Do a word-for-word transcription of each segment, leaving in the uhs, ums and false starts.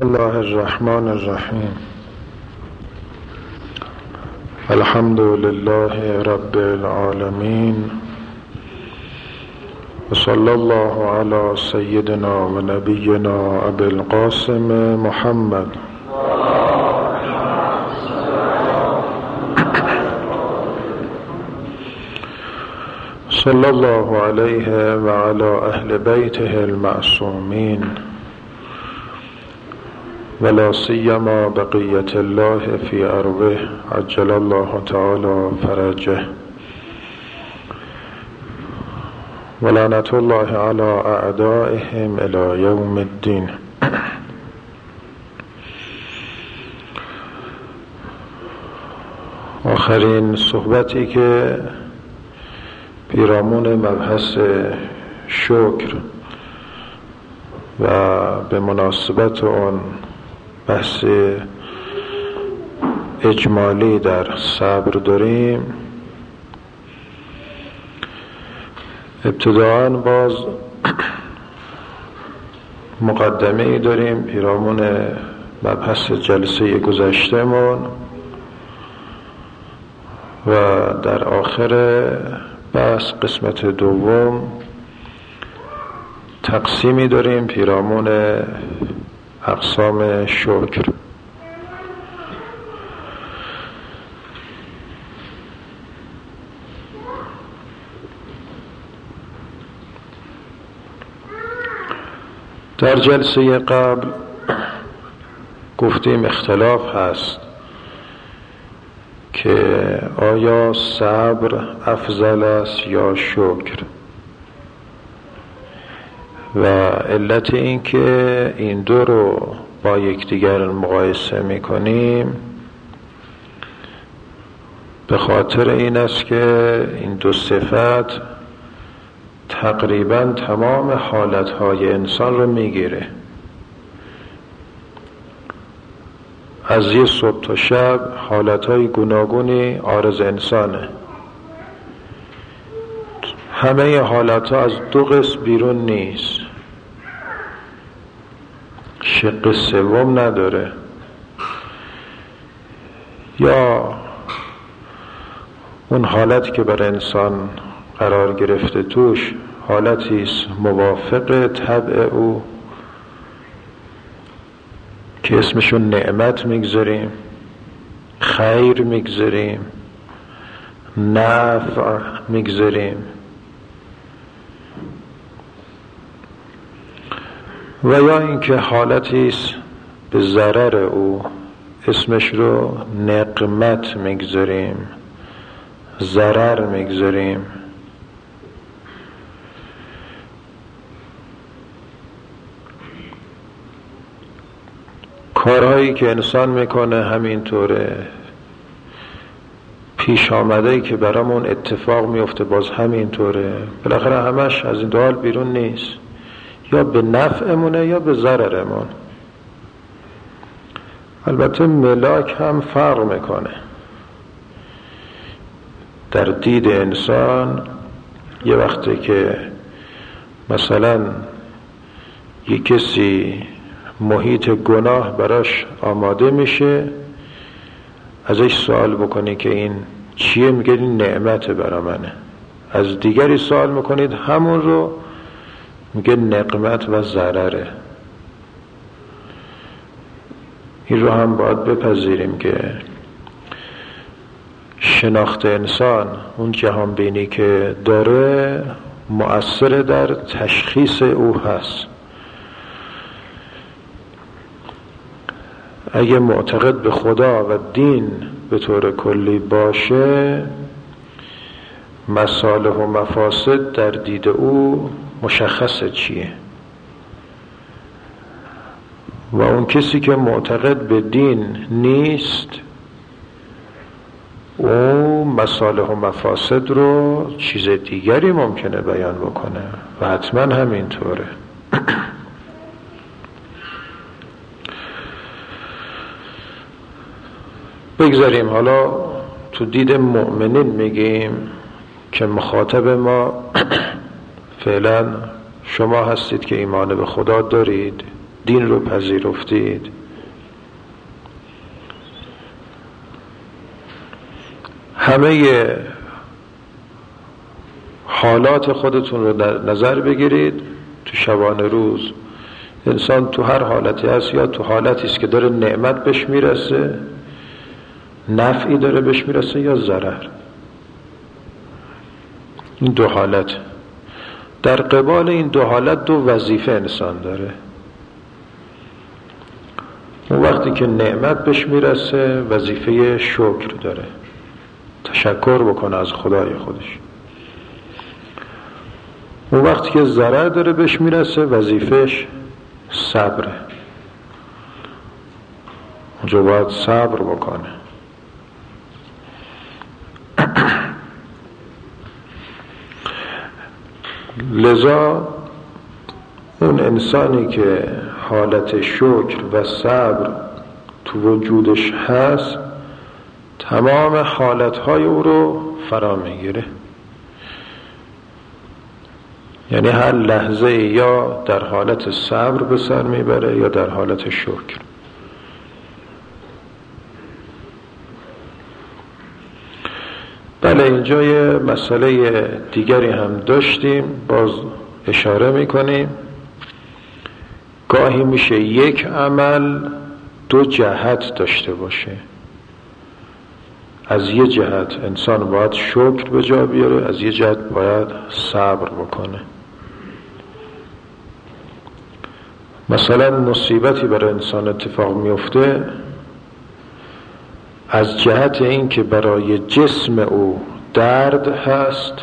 الله الرحمن الرحیم. الحمد لله رب العالمین و صلی الله علی سیدنا و نبینا ابی القاسم محمد صلی الله علیه و علی اهل بیته المعصومین ولا سیما بقیة الله فی ارضه عجل الله تعالی فرجه ولعنة الله علی اعدائهم الی یوم الدین. آخرین صحبتی که پیرامون مبحث شکر و به مناسبت اون بحث اجمالی در صبر داریم، ابتداءً باز مقدمه ای داریم پیرامون مبحث جلسه گذشتهمون و در آخر بحث قسمت دوم تقسیمی داریم پیرامون اقسام شکر. در جلسه قبل گفتیم اختلاف هست که آیا صبر افضل است یا شکر، و علت این که این دو رو با یکدیگر مقایسه میکنیم به خاطر این است که این دو صفت تقریبا تمام حالتهای انسان رو میگیره، از یه صبح تا شب حالتهای گوناگونی عارض انسانه. همه حالتها از دو قسم بیرون نیست، شق سوم نداره. یا اون حالتی که بر انسان قرار گرفته توش حالتی است موافق طبع او که اسمشون نعمت میگذاریم، خیر میگذاریم، نفع میگذاریم، و یا اینکه حالتی است به ضرر او اسمش رو نقمت میگذاریم، ضرر میگذاریم. کارهایی که انسان میکنه همینطوره، پیش آمده‌ای که برامون اتفاق میفته باز همینطوره، بالاخره همش از این دو حال بیرون نیست، یا به نفعمونه یا به ضررمون. البته ملاک هم فرق میکنه. در دید انسان یه وقتی که مثلا یه کسی محیط گناه براش آماده میشه، ازش سوال بکنی که این چیه، میگه این نعمت برا منه. از دیگری سوال میکنید همون رو، میگه نقمت و ضرره. این رو هم باید بپذیریم که شناخت انسان، اون جهان بینی که داره، مؤثر در تشخیص او هست. اگه معتقد به خدا و دین به طور کلی باشه، مصالح و مفاسد در دید او مشخصه چیه، و اون کسی که معتقد به دین نیست، او مصالح و مفاسد رو چیز دیگری ممکنه بیان بکنه و حتما همینطوره. بگذاریم حالا تو دید مؤمنین میگیم که مخاطب ما فعلا شما هستید که ایمان به خدا دارید دین رو پذیرفتید. همه حالات خودتون رو در نظر بگیرید. تو شبانه روز انسان تو هر حالتی هست، یا تو حالتی است که داره نعمت بهش میرسه، نفعی داره بهش میرسه، یا ضرر. این دو حالت. در قبال این دو حالت دو وظیفه انسان داره. اون وقتی که نعمت بهش میرسه وظیفه شکر داره، تشکر بکنه از خدای خودش. اون وقتی که ضرر داره بهش میرسه وظیفهش صبره، اونجا باید صبر بکنه. لذا اون انسانی که حالت شکر و صبر تو وجودش هست تمام حالتهای او رو فرا میگیره. یعنی هر لحظه یا در حالت صبر به سر میبره یا در حالت شکر. بله، اینجا یه مسئله دیگری هم داشتیم، باز اشاره میکنیم. گاهی میشه یک عمل دو جهت داشته باشه. از یه جهت انسان باید شکر به جا بیاره، از یه جهت باید صبر بکنه. مثلا مصیبتی برای انسان اتفاق میفته، از جهت این که برای جسم او درد هست،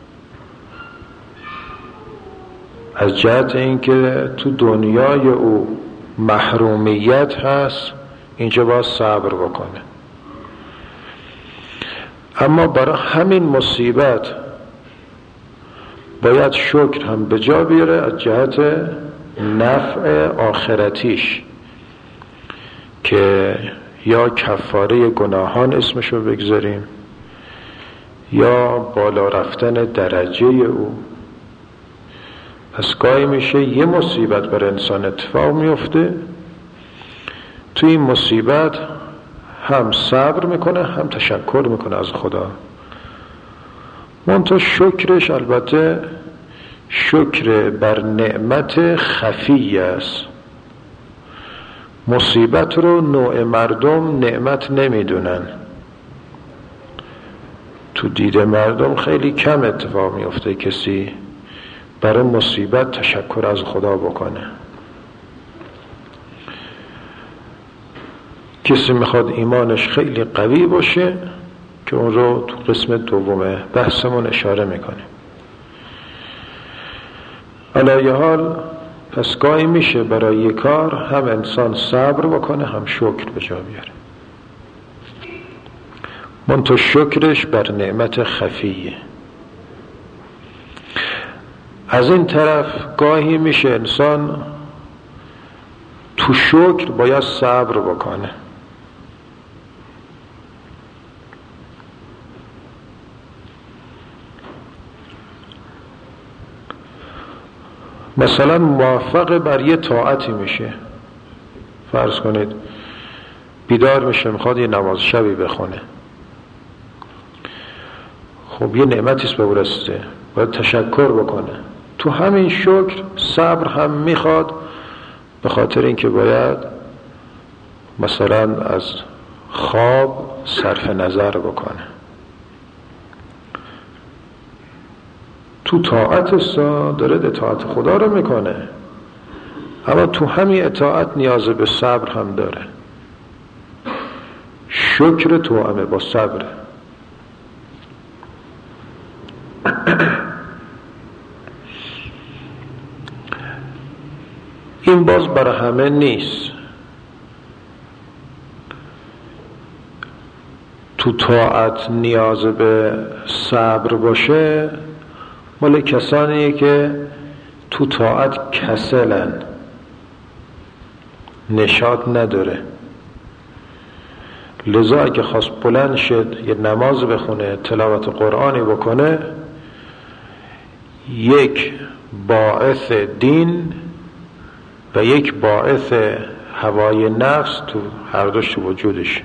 از جهت این که تو دنیای او محرومیت هست، اینجا باید صبر بکنه. اما برای همین مصیبت باید شکر هم به جا بیاره از جهت نفع آخرتیش، که یا کفاره گناهان اسمشو بگذاریم، یا بالا رفتن درجه او. پس گاهی میشه یه مصیبت برای انسان اتفاق میفته، توی این مصیبت هم صبر میکنه هم تشکر میکنه از خدا. منتها شکرش البته شکر بر نعمت خفی است. مصیبت رو نوع مردم نعمت نمیدونن. تو دید مردم خیلی کم اتفاق میفته کسی برای مصیبت تشکر از خدا بکنه. کسی میخواد ایمانش خیلی قوی باشه که اون رو تو قسم دوم بحثمون اشاره میکنیم. علیه حال پس گاهی میشه برای یک کار هم انسان صبر بکنه هم شکر به جا بیاره، منتها شکرش بر نعمت خفیه. از این طرف گاهی میشه انسان تو شکر باید صبر بکنه. مثلا موفق بر یه طاعتی میشه، فرض کنید بیدار میشه میخواد یه نماز شبی بخونه. خب یه نعمتیست به او رسیده، باید تشکر بکنه. تو همین شکر صبر هم میخواد، به خاطر اینکه باید مثلا از خواب صرف نظر بکنه. تو طاعت سا داره اطاعت خدا رو میکنه، اما تو همین اطاعت نیاز به صبر هم داره. شکر توأمه با صبر. این باز برای همه نیست. تو طاعت نیاز به صبر باشه مال کسانیه که تو طاعت کسلن، نشاط نداره. لذا اگه خواست بلند شد یه نماز بخونه، تلاوت قرآنی بکنه، یک باعث دین و یک باعث هوای نفس تو هر دوش وجودش.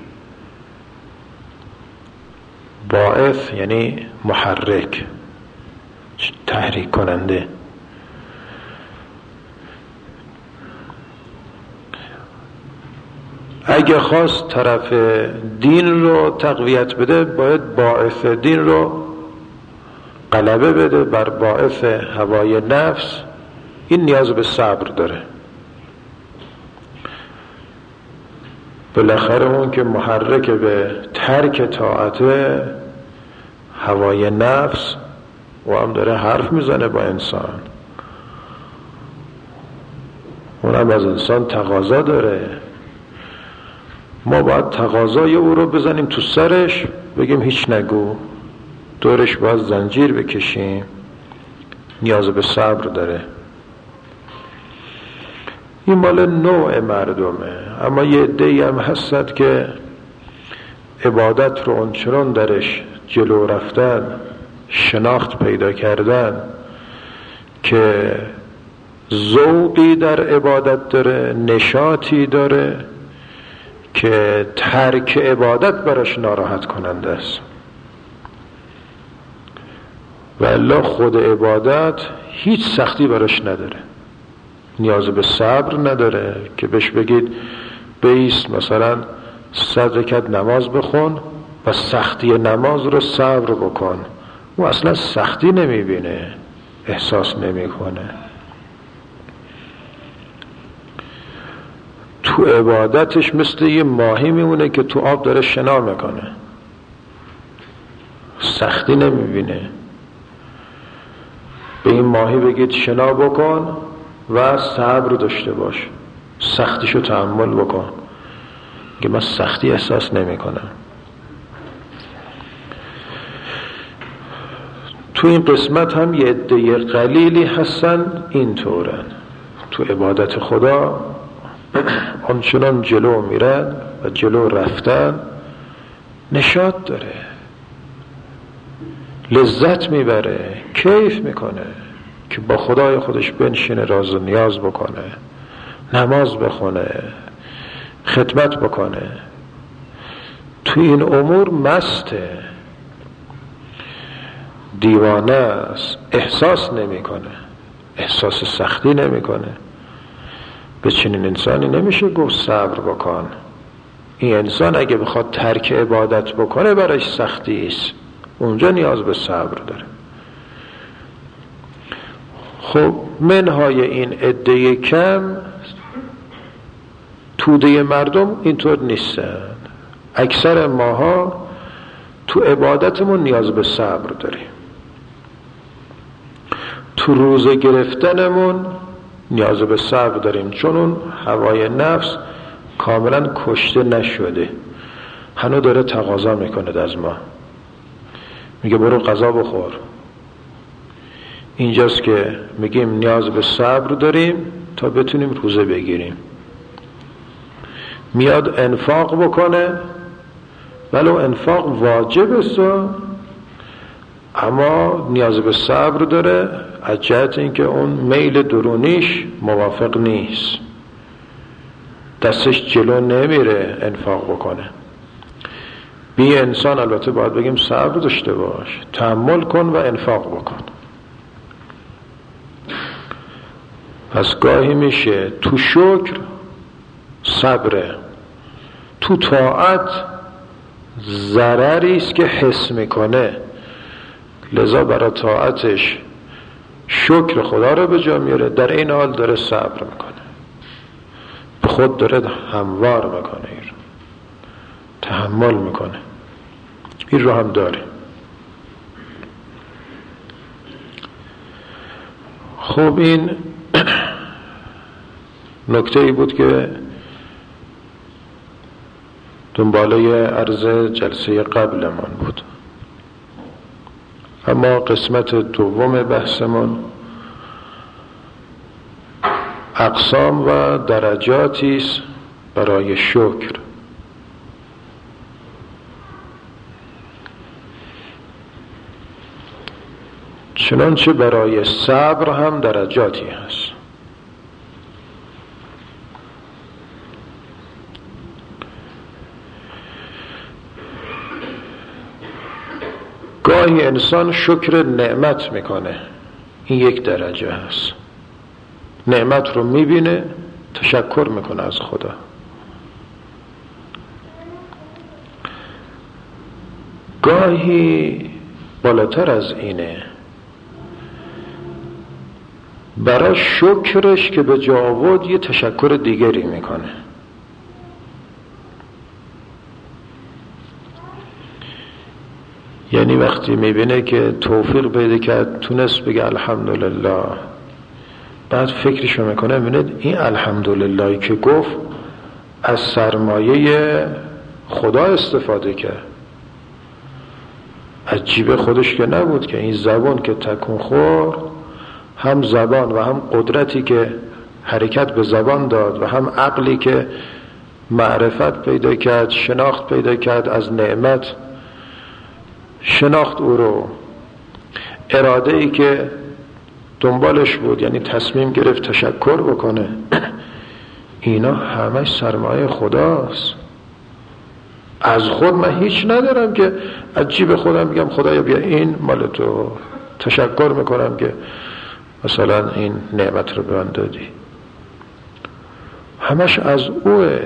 باعث یعنی محرک، تحریک کننده. اگه خواست طرف دین رو تقویت بده، باید باعث دین رو غلبه بده بر باعث هوای نفس. این نیاز به صبر داره. بالاخره اون که محرک به ترک طاعت هوای نفس و هم داره حرف میزنه با انسان، اون هم از انسان تقاضا داره. ما باید تقاضای او رو بزنیم تو سرش، بگیم هیچ نگو، دورش باید زنجیر بکشیم. نیاز به صبر داره. این مال نوع مردمه. اما یه عده‌ای هم هستند که عبادت رو اونچنان درش جلو رفتن، شناخت پیدا کردن که ذوقی در عبادت داره، نشاطی داره که ترک عبادت براش ناراحت کننده است. و الا خود عبادت هیچ سختی براش نداره. نیاز به صبر نداره که بهش بگید بیست مثلا صد رکعت نماز بخون و سختی نماز رو صبر بکن. او اصلا سختی نمیبینه، احساس نمیکنه. تو عبادتش مثل یه ماهی میمونه که تو آب داره شنا میکنه، سختی نمیبینه. به این ماهی بگید شنا بکن و صبر داشته باش، سختیشو تحمل بکن، که من سختی احساس نمی کنم. تو این قسمت هم یه عده قلیلی هستن اینطورن، تو عبادت خدا آنچنان جلو میرن و جلو رفتن نشاط داره، لذت میبره، کیف میکنه که با خدای خودش بنشینه، راز و نیاز بکنه، نماز بخونه، خدمت بکنه. تو این امور مسته، دیوانه است، احساس نمیکنه، احساس سختی نمیکنه. به چنین انسانی نمیشه گفت صبر بکن. این انسان اگه بخواد ترک عبادت بکنه برایش سختی است، اونجا نیاز به صبر داره. خب منهای این عده کم توده مردم اینطور نیستن. اکثر ماها تو عبادتمون نیاز به صبر داریم، تو روزه گرفتنمون نیاز به صبر داریم، چون اون هوای نفس کاملا کشته نشده، هنوز داره تقاضا میکنه از ما، میگه برو غذا بخور. اینجاست که میگیم نیاز به صبر داریم تا بتونیم روزه بگیریم. میاد انفاق بکنه، ولو انفاق واجب است، اما نیاز به صبر داره از جهت اینکه اون میل درونیش موافق نیست، دستش جلو نمیره انفاق بکنه. بی انسان البته باید بگیم صبر داشته باش، تحمل کن و انفاق بکن. پس گاهی میشه تو شکر صبره، تو طاعت ضرری است که حس میکنه، لذا برای طاعتش شکر خدا رو به جا میاره، در این حال داره صبر میکنه، به خود داره هموار میکنه، این رو تحمل میکنه. این رو هم داره. خب این نکته ای بود که دنباله عرض جلسه قبلمان بود. اما قسمت دوم بحثمون اقسام و درجاتی است برای شکر. چنانچه برای صبر هم درجاتی هست. گاهی انسان شکر نعمت میکنه، این یک درجه هست، نعمت رو میبینه تشکر میکنه از خدا. گاهی بالاتر از اینه، برای شکرش که به جا آورد یه تشکر دیگری میکنه. یعنی وقتی میبینه که توفیق پیدا کرد تونست بگه الحمدلله، بعد فکرشو میکنه میبینه این الحمدلله که گفت از سرمایه خدا استفاده کرد، از جیب خودش که نبود که. این زبان که تکون خورد، هم زبان و هم قدرتی که حرکت به زبان داد و هم عقلی که معرفت پیدا کرد، شناخت پیدا کرد از نعمت، شناخت او رو، اراده ای که دنبالش بود، یعنی تصمیم گرفت تشکر بکنه. اینا همش سرمایه خداست. از خود من هیچ ندارم که از جیب خودم بگم خدایا بیا این مال تو، تشکر میکنم که مثلا این نعمت رو به من دادی. همش از اوه.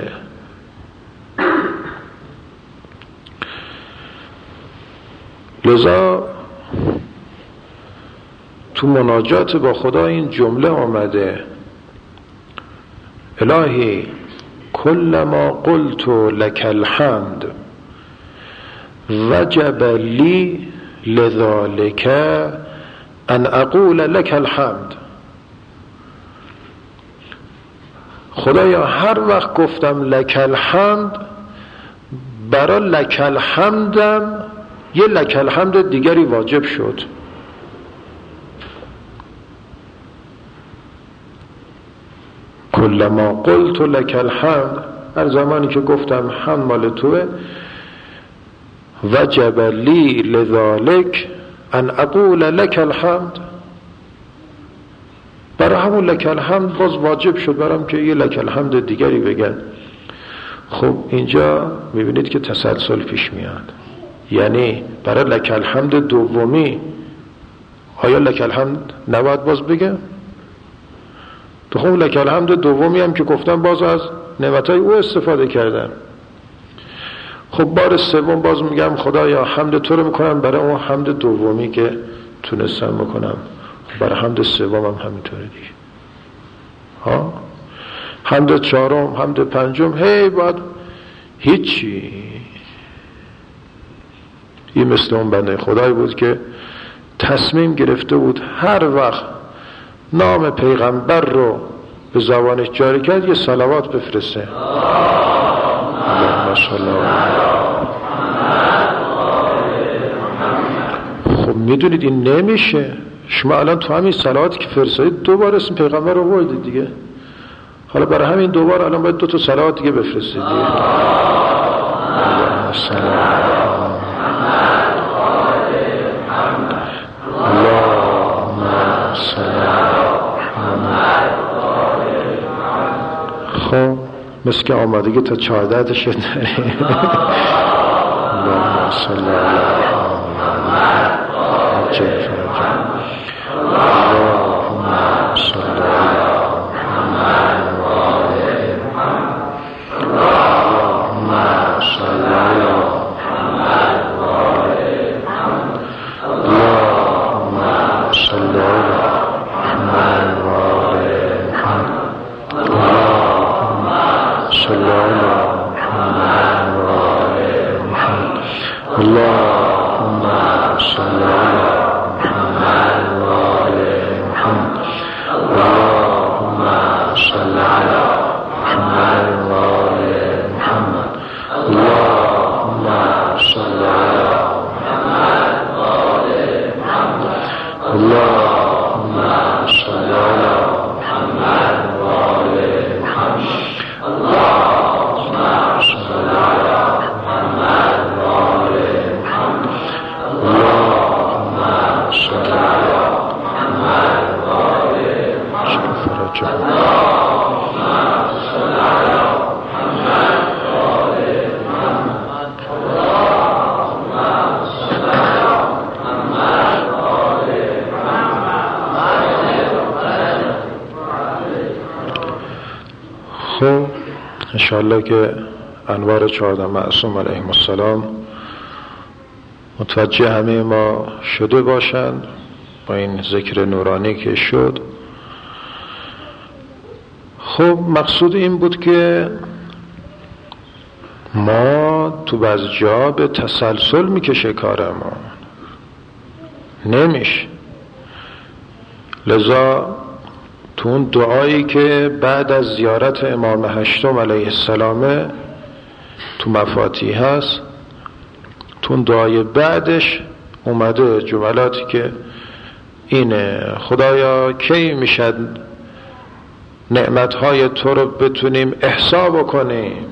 لذا تو مناجات با خدا این جمله آمده: الهی کلما قلت لك الحمد وجب لی لذالک ان اقول لك الحمد. خدایا هر وقت گفتم لك الحمد، برای لك الحمدم یه لك الحمد دیگری واجب شد. کلما قلت لك الحمد، هر زمانی که گفتم حمد مال توه، وجب لی لذالک ان اقول لك الحمد، برای همون لك الحمد باز واجب شد برام که یه لك الحمد دیگری بگن. خب اینجا میبینید که تسلسل پیش میاد. یعنی برای لك الحمد دومی آیا لك الحمد نباید باز بگم؟ تو خب لك الحمد دومی هم که گفتم باز از نعمتهای او استفاده کردم. خب بار سوم باز میگم خدایا حمد تو رو میکنم برای اون حمد دومی که تونستم بکنم. خب برای حمد سوم هم همینطوره دیگه. ها حمد چهارم، حمد پنجم، هی بعد هیچی. این مثل اون بنده خدایی بود که تصمیم گرفته بود هر وقت نام پیغمبر رو به زبانش جاری کرد یه صلوات بفرسته. اللهم صل علی. خب میدونید این نمیشه. شما الان تو همین صلواتی که فرستادید دوباره اسم پیغمبر رو بردید دیگه. حالا برای همین دوباره الان باید دو تا صلوات دیگه بفرستید دیگه. اللهم صل علی. اللهم صل علی. خب مثل که آمادگی تا چهارده تا شد داریم. اللهم صل علی محمد. اللهم صل علی خب انشاءالله که انوار چهارده معصوم علیهم السلام متوجه همه ما شده باشند با این ذکر نورانی که شد. خب مقصود این بود که ما تو بعض جا به تسلسل میکشه کارمون، نمیشه. لذا تو اون دعایی که بعد از زیارت امام هشتم علیه السلام تو مفاتیح هست، تو اون دعای بعدش اومده جملاتی که اینه: خدایا کی میشد نعمتهای تو رو بتونیم احصا بکنیم؟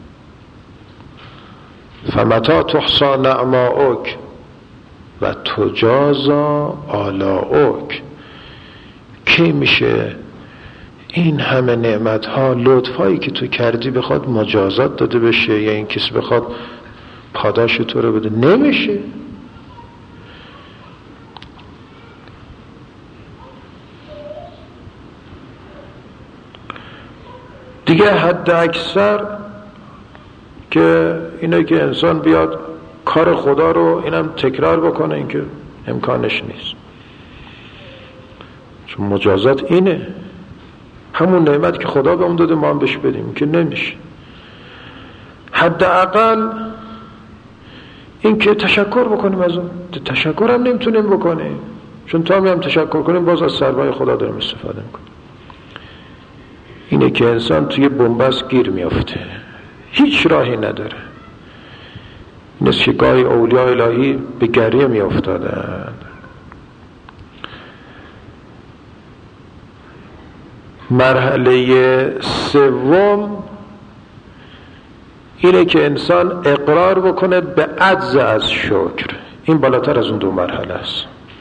فمتا تحصا نعماؤک و تجازا آلاؤک. کی میشه این همه نعمتها، لطفایی که تو کردی بخواد مجازات داده بشه یا این کسی بخواد پاداش تو رو بده؟ نمیشه. دیگه حد اکثر که اینه که انسان بیاد کار خدا رو اینم تکرار بکنه، این که امکانش نیست، چون مجازات اینه، همون نعمت که خدا به اون داده ما هم بهش بدیم، که نمیشه. حداقل این که تشکر بکنیم از اون. تشکر هم نمیتونیم بکنیم، چون تا هم تشکر کنیم باز از سرمایه خدا داریم استفاده میکنیم. اینه که انسان توی بنبست گیر میافته، هیچ راهی نداره. این است که گاهی اولیاء الهی به گریه میافتادند. مرحله سوم اینه که انسان اقرار بکنه به عجز از شکر. این بالاتر از اون دو مرحله است.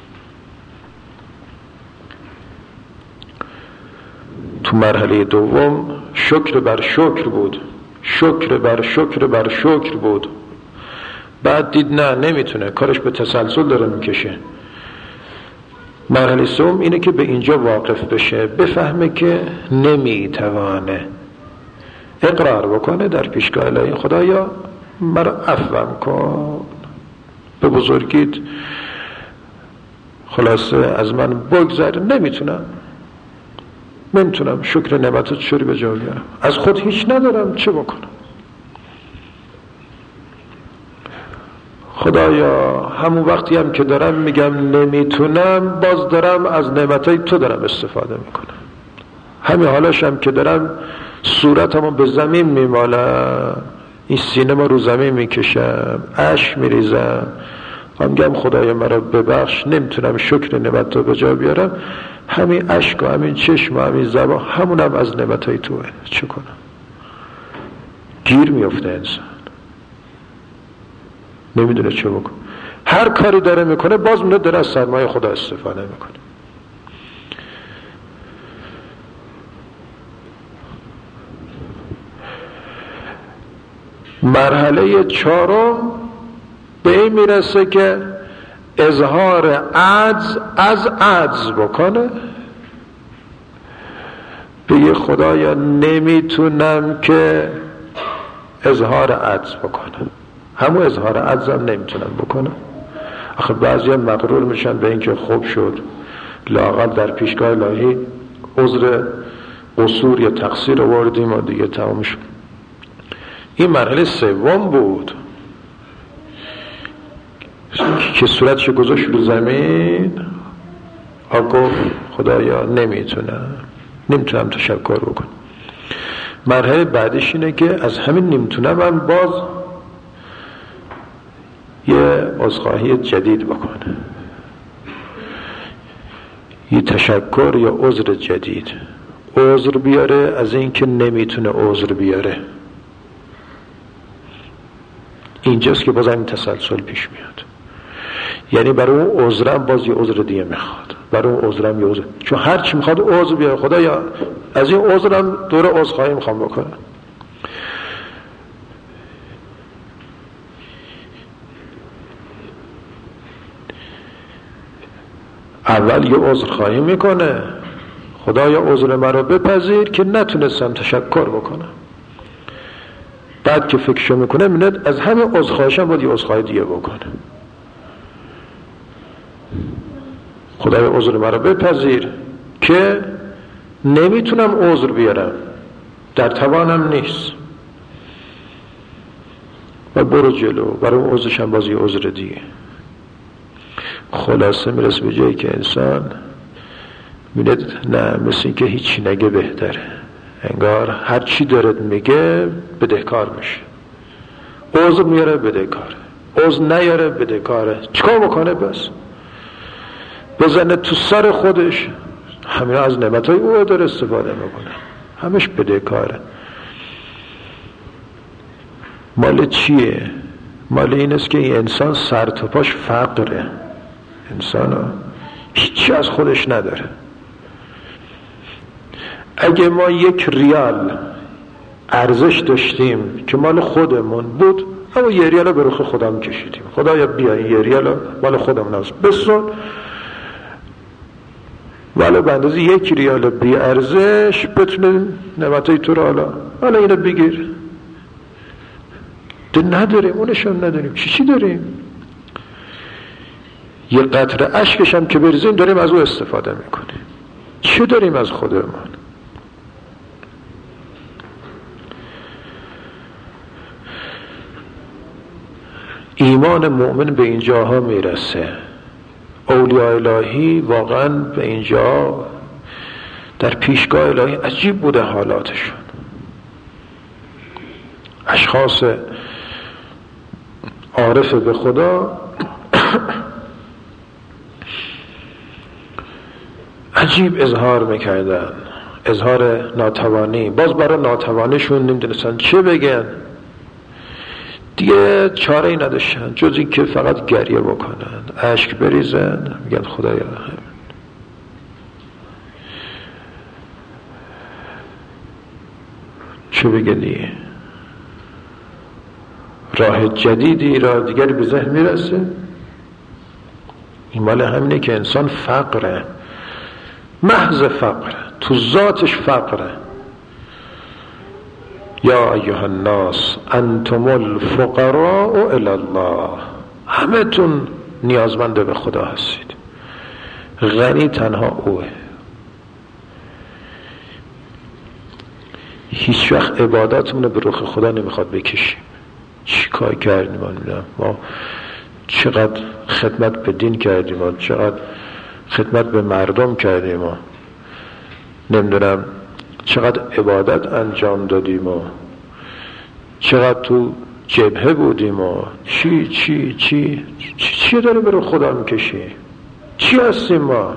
تو مرحله دوم شکر بر شکر بود، شکر بر شکر بر شکر بود. بعد دید نه نمیتونه، کارش به تسلسل داره میکشه. مرحله سوم اینه که به اینجا واقف بشه، بفهمه که نمیتوانه، اقرار بکنه در پیشگاه الهی: خدایا مرا عفوم کن، به بزرگیت خلاصه از من بگذر، نمیتونم نمیتونم شکر نعمتت چوری به جا بیارم، از خود هیچ ندارم، چه بکنم؟ خدایا همون وقتی هم که دارم میگم نمیتونم، باز دارم از نعمتهای تو دارم استفاده میکنم. همین حالاش هم که دارم صورتمو به زمین میمالم، این سینه ما رو زمین میکشم، اشک میریزم، میگم خدایا مرا ببخش، نمیتونم شکر نعمت رو به جا بیارم. همین اشک و همین چشم و همین زبان همونم از نعمتهای توه، چه کنم؟ گیر میفته انسان، نمیدونه چه بکن. هر کاری داره میکنه باز مونه داره از سرمایه خدا استفاده میکنه. مرحله چهارم به این میرسه که اظهار عجز از عجز بکنه، بگه خدایا نمیتونم که اظهار عجز بکنم. همون اظهار عجز هم نمیتونم بکنم. آخه بعضی هم مغرور میشن به اینکه خوب شد، لااقل در پیشگاه الهی عذر قصور یا تقصیر آوردیم و دیگه تمام شد. این مرحله سوم بود که صورتش گذاشت رو زمین، آ گفت خدایا نمیتونم نمیتونم تشکر بکنم. مرحله بعدش اینه که از همین نمیتونم من باز یه عذرخواهی جدید بکنه، یه تشکر یا عذر جدید، عذر بیاره از این که نمیتونه عذر بیاره. اینجاست که باز همین تسلسل پیش میاد. یعنی برای اون عذرم باز یه عذر دیگه میخواد، برای اون عذرم یه عذر، چون هر چی میخواد عذر بیاره. خدایا از این عذرم دور عذرخواهی میخوام بکنم. اول یه عذرخواهی میکنه، خدایا عذر مرا بپذیر که نتونستم تشکر بکنم. بعد که فکرشو میکنه میبینه از همه عذرخواهشم باید یه عذرخواهی دیگه بکنه. خدایا عذر مرا بپذیر که نمیتونم عذر بیارم، در توانم نیست، و برو جلو. برای اون عذرشم باز یه عذر دیگه. خلاصه میرسه به جایی که انسان میبینه نه، مثل این که هیچی نگه بهتره، انگار هر چی دارد میگه بدهکار میشه. عذر میاره بدهکاره، عذر نیاره بدهکاره. چیکار بکنه؟ بس بزنه تو سر خودش، همین از نعمتهای او داره استفاده میکنه، همش بدهکاره. مال چیه؟ مال این است که این انسان سر تا پاش فقره. انسان هیچی از خودش نداره. اگه ما یک ریال ارزش داشتیم که مال خودمون بود، اما یه ریال به رخ خودم کشیدیم، خدایا بیا یه ریال مال خودمون است بسون، ولی به اندازه یک ریال بی ارزش بتونه نعمتای تو رو حالا حالا اینو بگیر. ده نداریم، اونش هم نداریم. چی چی داریم؟ یه قطره اشکش هم که بریزیم داریم از او استفاده میکنیم. چی داریم از خودمون؟ ایمان مؤمن به اینجاها میرسه. اولیاء الهی واقعا به اینجا در پیشگاه الهی عجیب بوده حالاتشون. اشخاص عارف به خدا عجیب اظهار میکردن، اظهار ناتوانی. باز برای ناتوانیشون نمیدونستن چه بگن، دیگه چاره ای نداشتن جز این که فقط گریه بکنن، اشک بریزن، میگن خدایا چه بگنی؟ راه جدیدی را دیگری به ذهن میرسه. این مال همینه که انسان فقره، محض فقره، تو ذاتش فقره. یا ایها الناس انتم الفقراء الی الله، همه تون نیازمند به خدا هستید، غنی تنها اوه. هیچ وقت عباداتمون به رخ خدا نمیخواد بکشیم. چی کار کردیم؟ ما چقدر خدمت به دین کردیم، ما چقدر خدمت به مردم کردیم، ما نمیدونم چقدر عبادت انجام دادیم و چقدر تو جبهه بودیم و چی چی چی چی, چی داره برای خدا میکشی؟ چی هستیم ما؟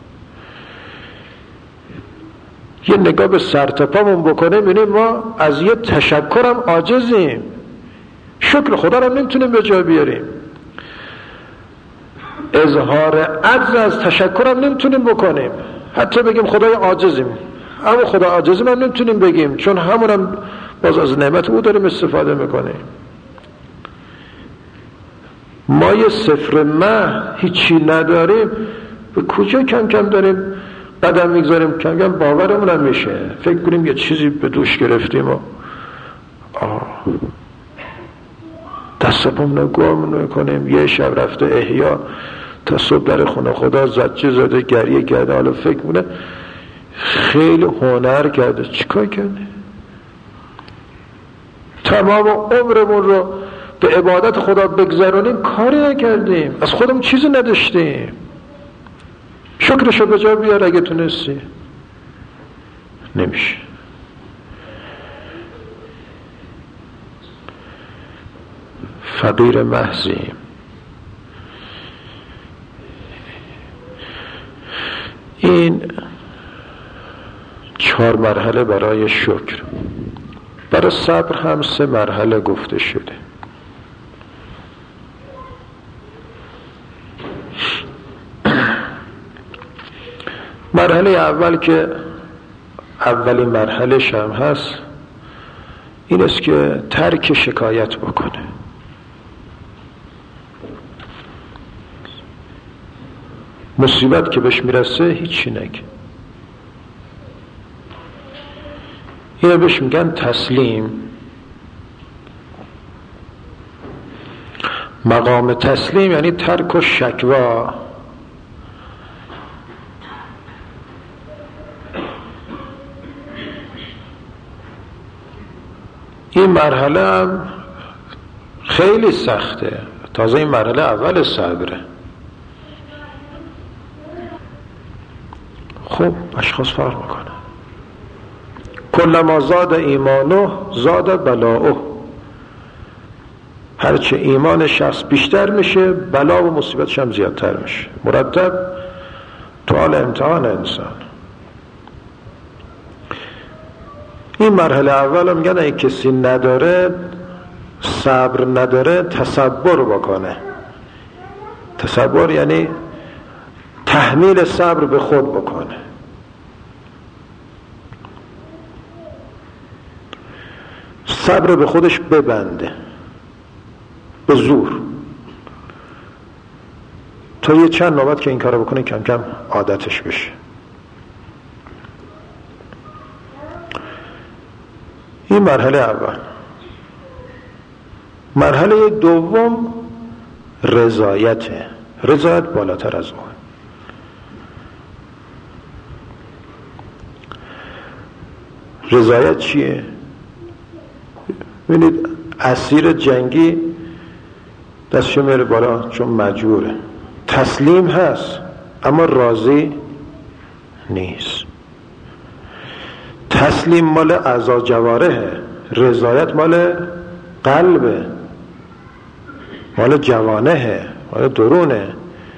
یه نگاه به سرتپامون بکنه میبینیم ما از یه تشکرم عاجزیم، شکر خدا رو نمیتونیم به جا بیاریم، اظهار عجز از تشکرم نمیتونیم بکنیم، حتی بگیم خدای عاجزیم، اما خدا عاجزیم هم نمیتونیم بگیم، چون همونم باز از نعمت او داریم استفاده میکنیم. ما یه صفر مه هیچی نداریم، به کجا کم کم داریم قدم میگذاریم، کم کم باورمون هم میشه، فکر کنیم یه چیزی به دوش گرفتیم و آه دست پامون گم نکنیم. یه شب رفته احیا تا صبح در خونه خدا زجه زده، گریه کرده، حالا فکر مونه خیلی هنر کرده. چیکار کرده؟ تمام عمرمون رو به عبادت خدا بگذرونیم، کاری نکردیم، از خودمون چیزی نداشتیم. شکرشو به جا بیار اگه تونستی. نمیشه. فقیر محضیم. این چهار مرحله برای شکر. برای صبر هم سه مرحله گفته شده. مرحله اول که اولین مرحله‌ش هم هست این است که ترک شکایت بکنه. مصیبت که بهش میرسه هیچی نگه، اینو بهش میگن تسلیم. مقام تسلیم یعنی ترک و شکوا. این مرحله هم خیلی سخته، تازه این مرحله اول صبره. خب اشخاص فرق میکنه. کلما زاد ایمانه زاد بلاؤه. هرچه ایمان شخص بیشتر میشه بلا و مصیبتش هم زیادتر میشه. مرتب تو حال امتحان انسان. این مرحله اول هم میگن اگه کسی نداره، صبر نداره، تصبر بکنه. تصبر یعنی تحمیل صبر به خود بکنه. صبر به خودش ببنده به زور، تا یه چند نوبت که این کارو بکنه کم کم عادتش بشه. این مرحله اول. مرحله دوم رضایته. رضایت بالاتر از اون. رضایت چیه؟ ببینید اسیر جنگی دستشو میاره بالا چون مجبوره، تسلیم هست اما راضی نیست. تسلیم مال اعضا جوارحه، رضایت مال قلبه، مال جوانحه، مال درونه.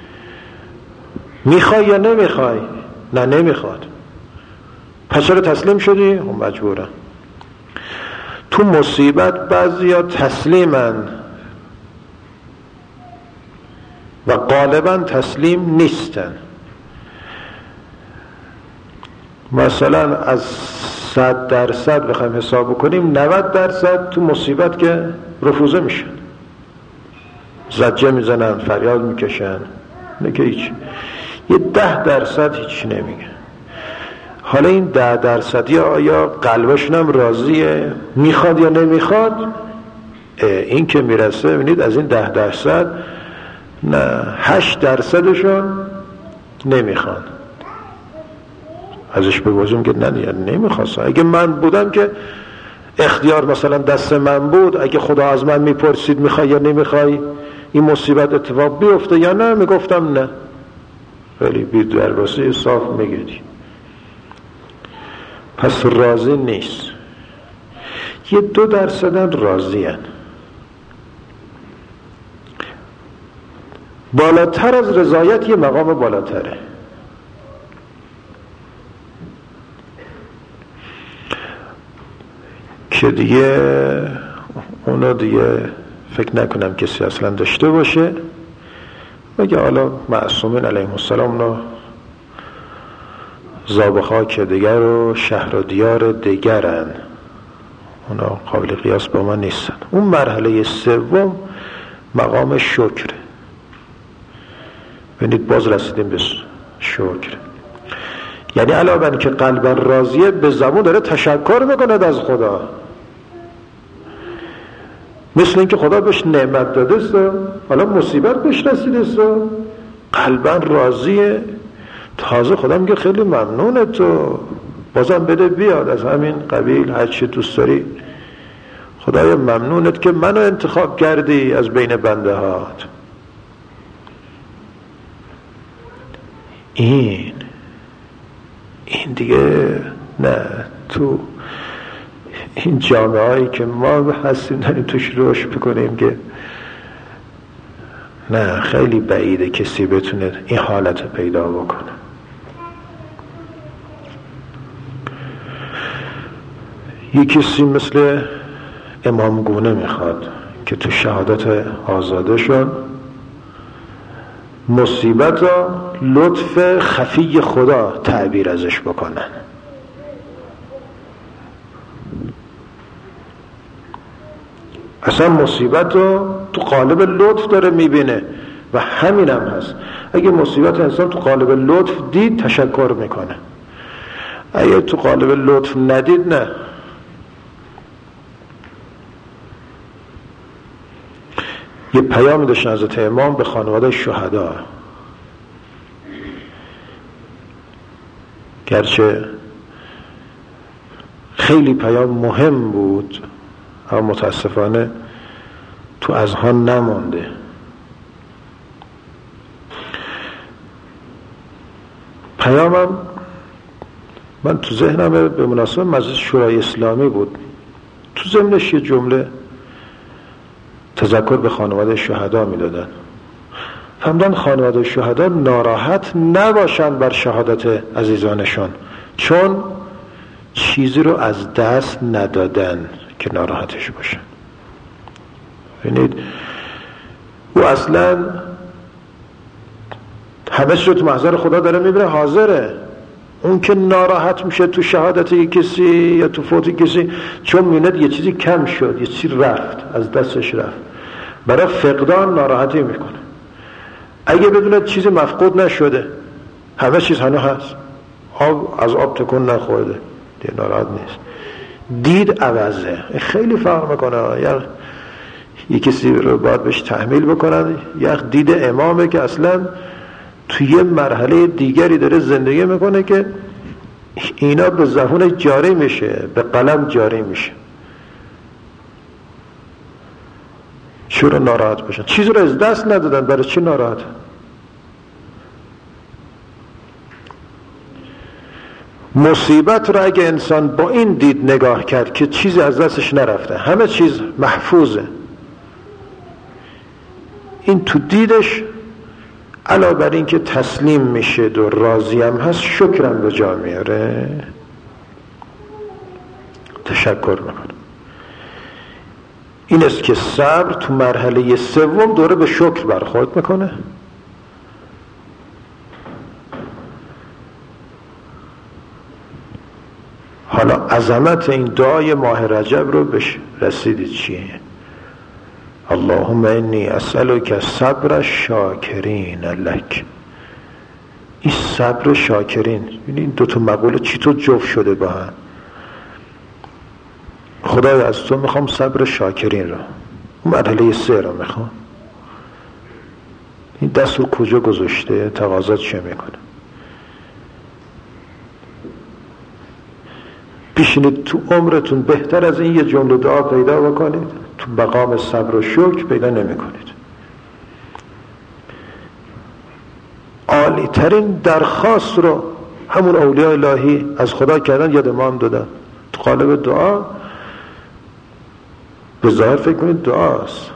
میخوای یا نمیخوای؟ نه نمیخواد. پس چرا تسلیم شدی؟ هم مجبورم. تو مصیبت بعضیا تسلیمن و غالبا تسلیم نیستن. مثلا از صد درصد بخوایم حساب بکنیم نود درصد تو مصیبت که رفوزه میشن، زجه میزنن، فریاد میکشن، نه که هیچ. یه ده درصد هیچ نمیگن. حالا این ده درصدی آیا قلبشون هم راضیه؟ میخواد یا نمیخواد؟ این که میرسه ببینید از این ده درصد نه هشت درصدشون نمیخوان. ازش بگوزیم که نه یعنی نمیخواست. اگه من بودم که اختیار مثلا دست من بود، اگه خدا از من میپرسید میخوای یا نمیخوای این مصیبت اتفاق بیفته یا نه، میگفتم نه. ولی بی درباسه صاف میگیدی. پس راضی نیست. یه دو درصدن راضی هن. بالاتر از رضایت یه مقام بالاتره. که دیگه اونو دیگه فکر نکنم کسی اصلا داشته باشه. مگه حالا معصومین علیهم السلام رو زابخا که دیگر و شهر و دیار دیگرن، اونا قابل قیاس با ما نیستن. اون مرحله سوم مقام شکر. ببینید باز رسیدیم به شکر. یعنی علاوه بر که قلبا راضیه به زبون داره تشکر میکند از خدا، مثل اینکه خدا بهش نعمت داده است، حالا مصیبت بهش رسیده است، قلبا راضیه. تازه خدا میگه خیلی ممنونه، تو بازم بده بیاد از همین قبیل، هر چی دوست داری. خدایا ممنونت که منو انتخاب کردی از بین بنده هات. این این دیگه نه، تو این جامعه هایی که ما هستیم داریم توش رشد بکنیم که نه، خیلی بعیده کسی بتونه این حالت پیدا بکنه. یک کسی مثل امام گونه میخواد که تو شهادت آزاده شد مصیبت را لطف خفی خدا تعبیر ازش بکنن. اصلا مصیبت رو تو قالب لطف داره میبینه و همین هم هست. اگه مصیبت انسان تو قالب لطف دید تشکر میکنه، اگه تو قالب لطف ندید نه، یه پیام داشتن حضرت امام به خانواده شهدا، گرچه خیلی پیام مهم بود اما متاسفانه تو اذهان نمانده. پیامم من تو ذهنم به مناسبت مجلس شورای اسلامی بود، تو ضمنش یه جمله تذکر به خانواده شهدا میدادن. فهمدن خانواده شهدا ناراحت نباشن بر شهادت عزیزانشون، چون چیزی رو از دست ندادن که ناراحتش باشن. ببینید او اصلا همه چیز رو تو محضر خدا داره میبره، حاضره. اون که ناراحت میشه تو شهادت یک کسی یا تو فوت کسی چون میبیند یه چیزی کم شد، یه چیزی رفت، از دستش رفت، برای فقدان ناراحتی میکنه. اگه بدونه چیزی مفقود نشده، همه چیز هنوز هست، آب از آب تکون نخورده، دیگه ناراحت نیست. دید عوضه، خیلی فرق میکنه. یا یه کسی رو باید بهش تحمیل بکنن، یا دید امامه که اصلا توی یه مرحله دیگری داره زندگی میکنه که اینا به زبون جاری میشه، به قلم جاری میشه. چرا ناراحت باشن؟ چیز رو از دست ندادن، برای چی ناراحت؟ مصیبت رو اگه انسان با این دید نگاه کرد که چیزی از دستش نرفته، همه چیز محفوظه، این تو دیدش علاوه بر این که تسلیم میشه و راضی هم هست، شکرم به جا میاره، تشکر میکنه. این است که صبر تو مرحله سوم دوره به شکر برخورد میکنه. حالا عظمت این دعای ماه رجب رو بهش رسیدید چیه؟ اللهم انی اسألک صبر شاکرین لک. این صبر شاکرین، این دو تا مقوله چی تو جفت شده با هم. خدای از تو میخوام صبر شاکرین رو، اون مرحله سه رو میخوام. این دست رو کجا گذاشته؟ تقاضات چه میکنه؟ پیشینید تو عمرتون بهتر از این یه جمله دعا پیدا بکنید، تو مقام صبر و شکر پیدا نمی کنید. عالی ترین درخواست رو همون اولیاء الهی از خدا کردن، یاد ما هم دادن تو قالب دعا. به ظاهر فکر کنید دعاست،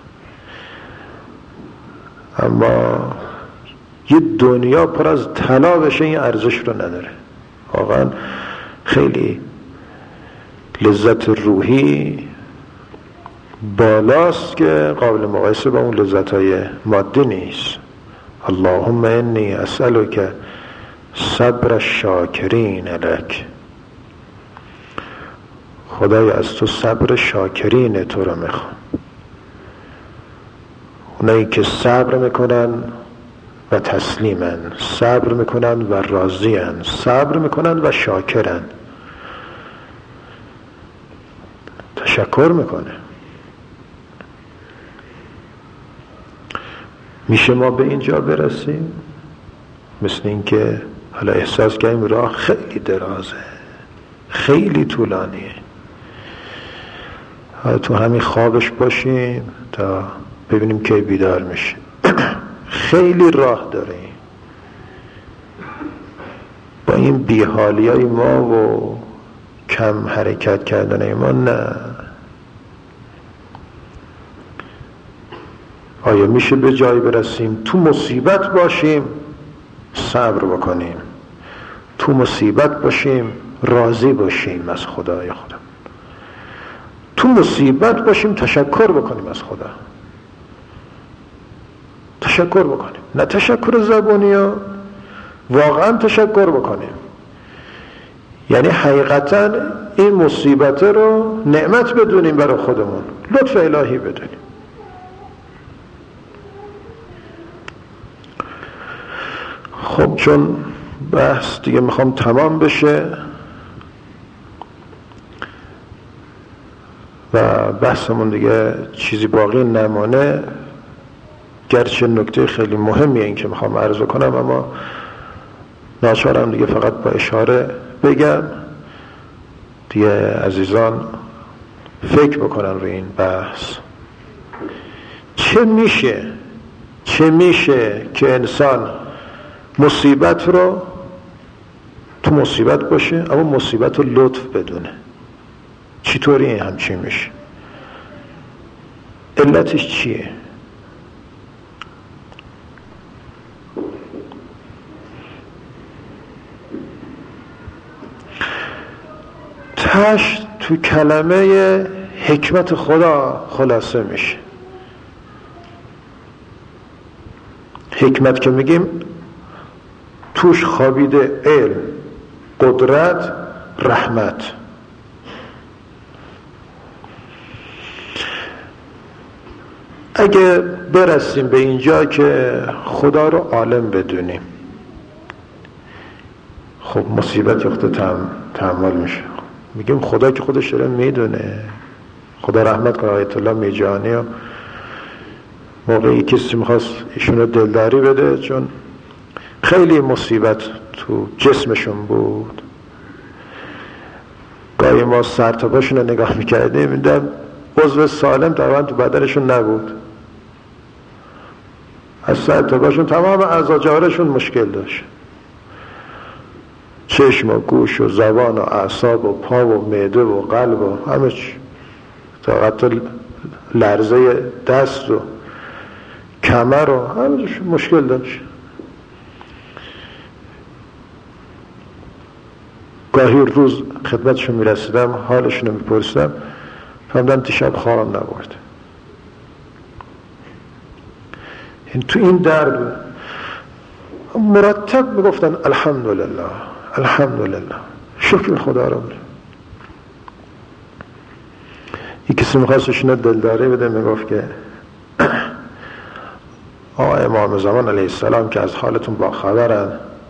اما یه دنیا پر از طلا بشه این ارزش رو نداره. واقعا خیلی لذت روحی بالاست که قابل مقایسه با اون لذت‌های مادی نیست. اللهم انی اسألک صبر الشاکرین لک. خدای از تو صبر شاکرین تو رو میخوام، اونایی که صبر میکنن و تسلیمن، صبر میکنن و راضیان، صبر میکنن و شاکرن، تشکر میکنه. میشه ما به اینجا برسیم؟ مثل این که حالا احساس کنیم راه خیلی درازه، خیلی طولانیه، حالا تو همین خوابش باشیم تا ببینیم که بیدار میشه. خیلی راه داریم با این بیحالی های ما و کم حرکت کردن ما. نه، آیا میشه به جایی برسیم تو مصیبت باشیم صبر بکنیم، تو مصیبت باشیم راضی باشیم از خدای خودم، تو مصیبت باشیم تشکر بکنیم از خدا، تشکر بکنیم، نه تشکر زبانی ها، واقعا تشکر بکنیم. یعنی حقیقتا این مصیبت رو نعمت بدونیم برای خودمون، لطف الهی بدونیم. خب چون بحث دیگه میخوام تمام بشه و بحثمون دیگه چیزی باقی نمانه، گرچه نکته خیلی مهمیه این که میخوام عرض کنم، اما ناچارم دیگه فقط با اشاره بگم دیگه عزیزان فکر بکنن روی این بحث. چه میشه چه میشه که انسان مصیبت رو تو مصیبت باشه اما مصیبت رو لطف بدونه؟ چطوری این همچین میشه؟ علتش چیه؟ تش تو کلمه حکمت خدا خلاصه میشه. حکمت که میگیم توش خوابیده علم، قدرت، رحمت. اگه برسیم به اینجا که خدا رو عالم بدونیم، خب مصیبت یخته تحمل میشه. میگیم خدا که خودش داره میدونه. خدا رحمت کنه آیت الله میجانی و موقعی کسی میخواست ایشون رو دلداری بده، چون خیلی مصیبت تو جسمشون بود. گاهی ما سر تا پاشون رو نگاه میکردیم میدم عضو سالم تقریبا تو بدنشون نبود. از سر تا پاشون تمام اعضا جارشون مشکل داشت، چشم و گوش و زبان و اعصاب و پا و معده و قلب و همه چی، تا حتی لرزه دست و کمر و همه چی مشکل داشت. گاهی روز خدمتشون میرسیدم حالشون رو میپرسیدم، فهمدن دیشب خوابم نبرد. این تو این درد مرتب میگفتن الحمدلله الحمدلله، شکر خدا رو. یک کسی میخواستشون دلداری بده، میگفت که آقای امام زمان علیه السلام که از حالتون با خبرن،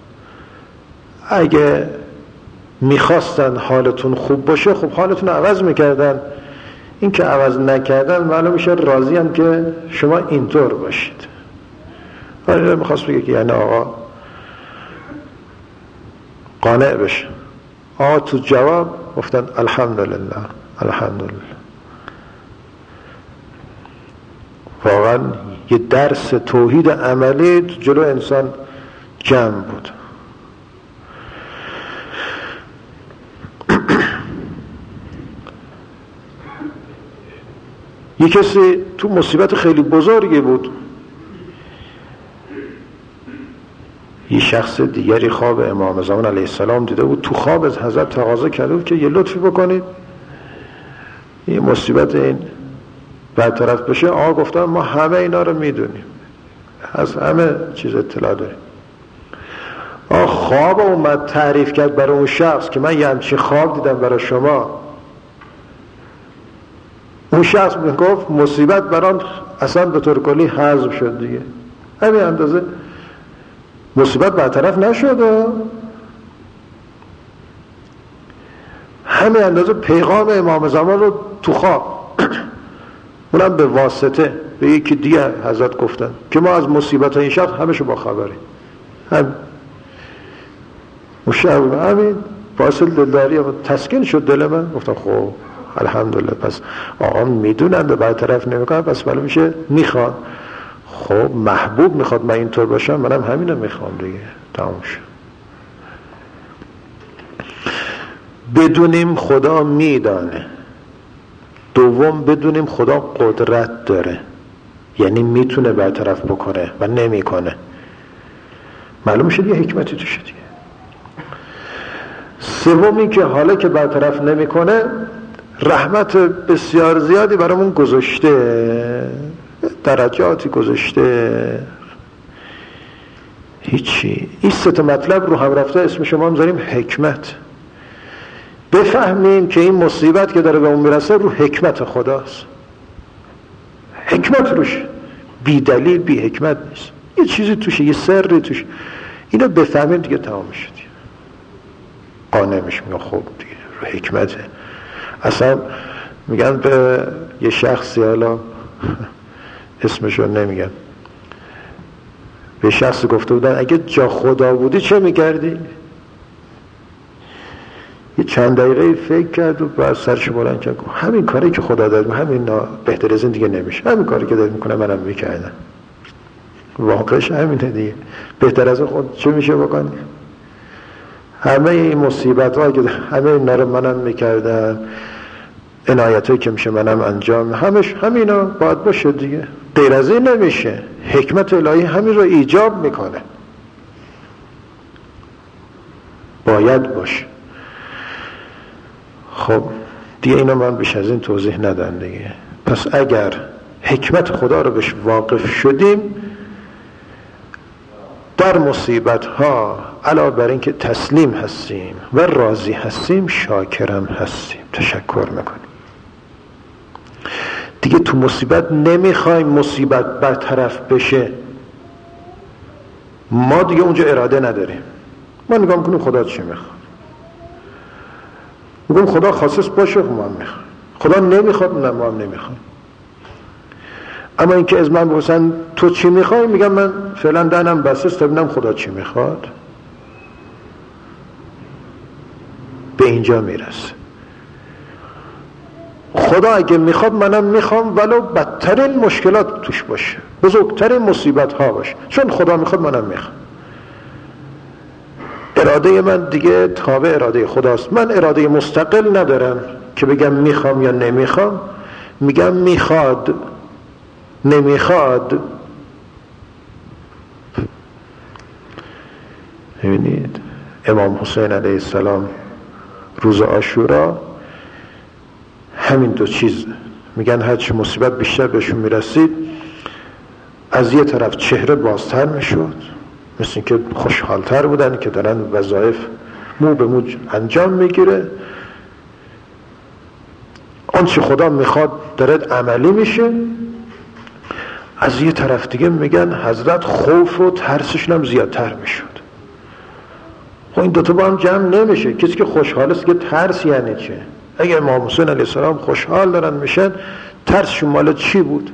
اگه میخواستن حالتون خوب باشه خب حالتون عوض میکردن، این که عوض نکردن معلوم میشه راضی هم که شما اینطور باشید. ولی میخواست بگه که یعنی آقا قانع بشه. آقا تو جواب گفتن الحمدلله الحمدلله. واقعا یه درس توحید عملی تو جلو انسان جمع بود. یه کسی تو مصیبت خیلی بزرگی بود، یه شخص دیگری خواب امام زمان علیه السلام دیده بود، تو خواب از حضرت تقاضا کرده بود که یه لطفی بکنید یه مصیبت این برطرف بشه. آقا گفتن ما همه اینا رو میدونیم، از همه چیز اطلاع داریم. آقا خواب اومد تعریف کرد برای اون شخص که من یه همچین خواب دیدم برای شما. اون شخص میگفت مصیبت برام اصلا به طور کلی حذف شد دیگه، همین اندازه مصیبت برطرف نشده، همین اندازه پیغام امام زمان رو تو خواب اونم به واسطه به یکی دیگه حضرت گفتن که ما از مصیبت این شخص همشو با خبریم. هم مشاور همین فاصل دلداری تسکین شد دل من. گفتم خب الحمدلله، پس آقا میدونن و برطرف نمیکنن، پس معلوم میشه میخوان. خب محبوب میخواد من اینطور باشم، منم همینو میخوام دیگه، تمام شد. بدونیم خدا میدانه. دوم بدونیم خدا قدرت داره، یعنی میتونه برطرف بکنه و نمیکنه. معلوم شد یه حکمتی توشه دیگه. سومی که حالا که برطرف نمیکنه رحمت بسیار زیادی برامون گذاشته، درجاتی گذاشته. هیچی. این سه تا مطلب رو هم رفته اسم شما میذاریم حکمت. بفهمیم که این مصیبت که داره به اون میرسه رو حکمت خداست. حکمت روش، بی دلیل بی حکمت نیست، یه چیزی توشه، یه سری توشه. اینو بفهمیم دیگه تمام شد. قانع میشه، میگه خب دیگه رو حکمته. اصلا میگن به یه شخصی، حالا اسمشو نمیگن، به شخص گفته بودن اگه جا خدا بودی چه میکردی؟ یه چند دقیقه فکر کرد و بعد سرش بلند کرد همین کاری که خدا داد همین بهتر از این دیگه نمیشه، همین کاری که داد میکنه منم میکردم. واقعش همینه دیگه، بهتر از خود چه میشه بکنی؟ همه این مصیبت ها که همه اینا رو منم میکردم، عنایت هایی که میشه منم انجام، همش همینا باید باشه دیگه، غیر از این نمیشه. حکمت الهی همین رو ایجاب میکنه، باید باشه. خب دیگه اینا من بیش از این توضیح ندم دیگه. پس اگر حکمت خدا رو بهش واقف شدیم در مصیبت ها علاوه بر این که تسلیم هستیم و راضی هستیم شاکرم هستیم، تشکر میکنیم. دیگه تو مصیبت نمیخوایم مصیبت برطرف بشه، ما دیگه اونجا اراده نداریم. ما نگاه میکنیم خدا چی میخواد، میگم خدا خاصش باشه ما هم میخوایم، خدا نمیخواد نه ما هم نمیخوایم. اما اینکه از من بپرسن تو چی میخوای، میگم من فعلا دهنم بسته است تا ببینم خدا چی میخواد. به اینجا میرسه. خدا اگه میخواد منم میخوام، ولو بدترین مشکلات توش باشه، بزرگترین مصیبت ها باشه، چون خدا میخواد منم میخوام. اراده من دیگه تابع اراده خداست. من اراده مستقل ندارم که بگم میخوام یا نمیخوام، میگم میخواد نمیخواد. ببینید امام حسین علیه السلام روز عاشورا همین دو چیز میگن هرچی مصیبت بیشتر بهشون میرسید از یه طرف چهره بازتر میشد، مثل این که خوشحالتر بودن که دارن وظایف مو به مو انجام میگیره، آنچه خدا میخواد داره عملی میشه. از یه طرف دیگه میگن حضرت خوف و ترسشون هم زیادتر میشد. خب این دوتا با هم جمع نمیشه. کسی که خوشحال است که ترس یعنی چه؟ اگه امام حسین علیه السلام خوشحال دارن میشن، ترسشون مال چی بود؟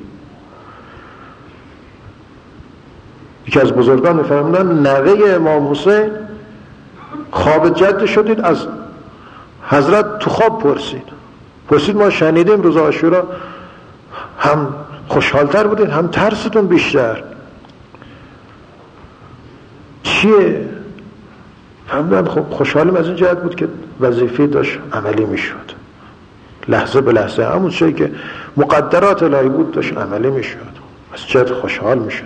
یکی از بزرگان میفرمودن نوه امام حسین خواب جد شدید، از حضرت تو خواب پرسید پرسید ما شنیدیم روز عاشورا هم خوشحالتر بودید هم ترستون بیشتر، چیه؟ فهمیدن خب خوشحالم از این جهت بود که وظیفه داشت عملی میشد، لحظه به لحظه همون چیزی که مقدرات الهی بود داشت عملی میشد، از جهت خوشحال میشد.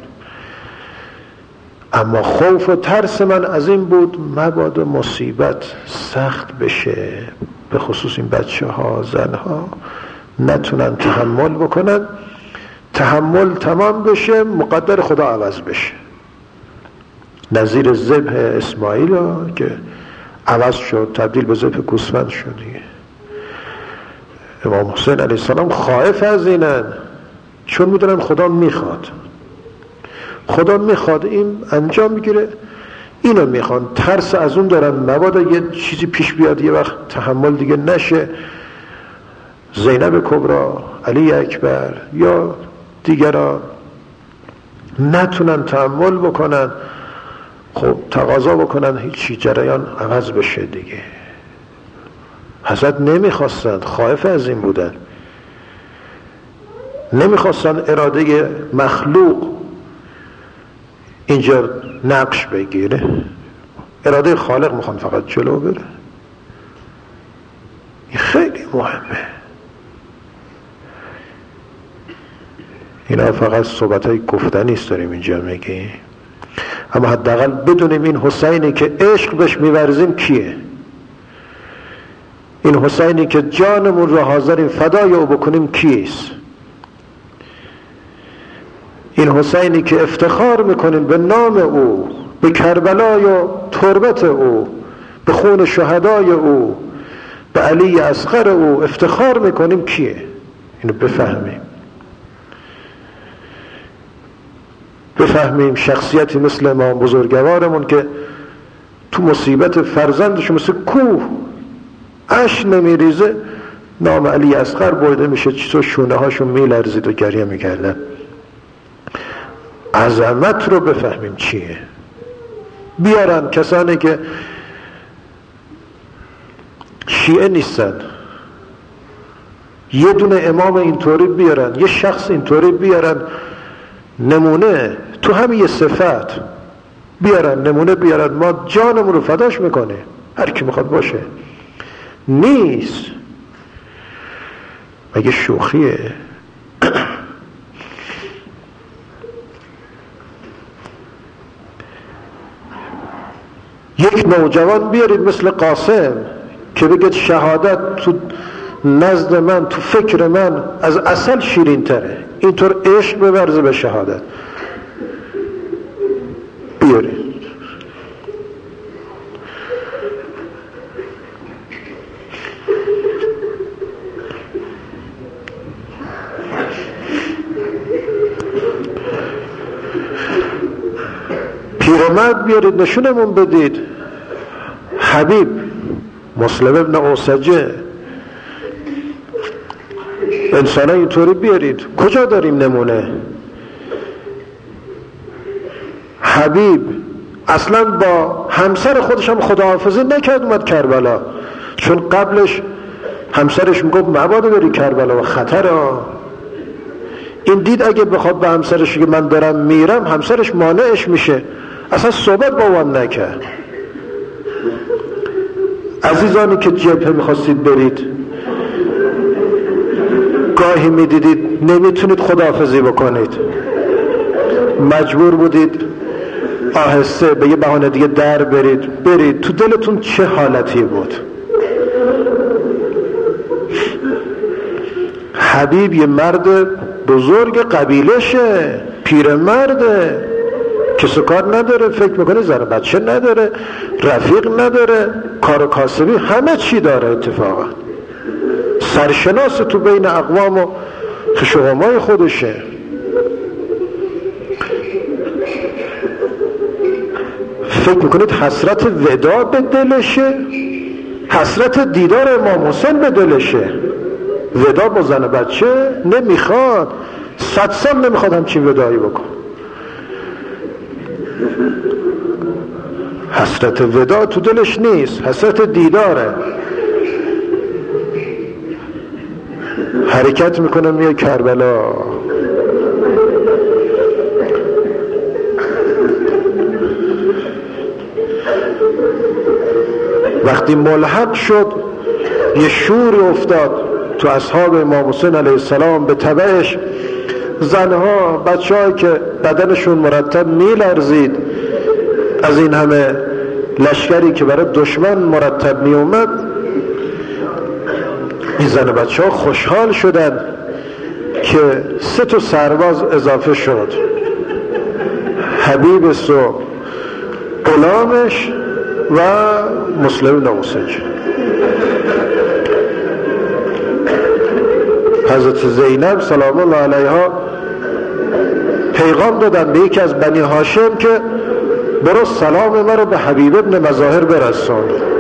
اما خوف و ترس من از این بود مبادا مصیبت سخت بشه، به خصوص این بچه ها زن ها نتونن تحمل بکنن، تحمل تمام بشه مقدر خدا عوض بشه، نظیر ذبح اسماعیل ها که عوض شد تبدیل به ذبح گوسفند شد دیگه. امام حسین علیه السلام خائف از اینن، چون میدونن خدا میخواد، خدا میخواد این انجام میگیره، اینو میخوان، ترس از اون دارن مبادا یه چیزی پیش بیاد یه وقت تحمل دیگه نشه، زینب کبرا، علی اکبر یا دیگران نتونن تحمل بکنن، خب تقاضا بکنن هیچی جریان عوض بشه دیگه. حضرت نمیخواستن، خائف از این بودن، نمیخواستن اراده مخلوق اینجا نقش بگیره، اراده خالق میخوان فقط جلو بره. این خیلی مهمه. اینا فقط صحبت های گفتنی است داریم اینجا میگیم، اما حداقل بدونیم این حسینی که عشق بهش میورزیم کیه، این حسینی که جانمون رو حاضریم فدای او بکنیم کیست، این حسینی که افتخار میکنیم به نام او، به کربلای و تربت او، به خون شهدای او، به علی اصغر او افتخار میکنیم کیه. اینو بفهمیم، بفهمیم شخصیتی مثل امام بزرگوارمون که تو مصیبت فرزندش مثل کوه اش نمیریزه، نام علی اصغر برده میشه، چیزا شونه هاشون میلرزید و گریه میکردن. عظمت رو بفهمیم چیه. بیارن کسانی که شیعه نیستن، یه دونه امام اینطوری بیارن، یه شخص اینطوری بیارن، نمونه تو همین یه صفت بیارن، نمونه بیارن، ما جانمون رو فداش میکنه، هر کی میخواد باشه. نیست، مگه شوخیه؟ یک نوجوان بیارید مثل قاسم که بگید شهادت تو نزد من، تو فکر من از عسل شیرین تره، اینطور عشق بورزه به شهادت. بیارید. پیرمرد بیارید نشونمون بدید. حبیب مسلم ابن اوسجه، انسان اینطوری بیارید. کجا داریم نمونه؟ حبیب اصلا با همسر خودش هم خداحافظی نکرد، اومد کربلا، چون قبلش همسرش میگفت مبادا بری کربلا و خطره. این دید اگه بخواد به همسرش که من دارم میرم، همسرش مانعش میشه، اصلا صحبت با اون نکرد. عزیزانی که جبهه میخواستید برید، گاهی میدیدید نمیتونید خداحافظی بکنید، مجبور بودید آهسته به یه بهانه دیگه در برید برید تو دلتون چه حالتی بود؟ حبیب یه مرد بزرگ قبیلشه، پیرمرده، کسی کار نداره، فکر میکنه زن بچه نداره، رفیق نداره، کار کاسبی همه چی داره، اتفاقا سرشناس تو بین اقوام و خشومای خودشه. فکر میکنید حسرت وداع به دلشه؟ حسرت دیدار امام حسین به دلشه؟ وداع با زن بچه نمیخواد، صد سال نمیخواد همچین وداعی بکن. حسرت وداع تو دلش نیست، حسرت دیداره. حرکت میکنه میه کربلا. وقتی ملحق شد، یه شوری افتاد تو اصحاب امام حسین علیه السلام، به تبعش زنها، بچه‌هایی که بدنشون مرتب میلرزید از این همه لشکری که برای دشمن مرتب می اومد. این زن بچه ها خوشحال شدن که سه تا سرباز اضافه شد، حبیب و غلامش و مسلم ابن اوسج. حضرت زینب سلام الله علیها پیغام دادن به یکی از بنی هاشم که برو سلام ما رو به حبیب ابن مظاهر برسون.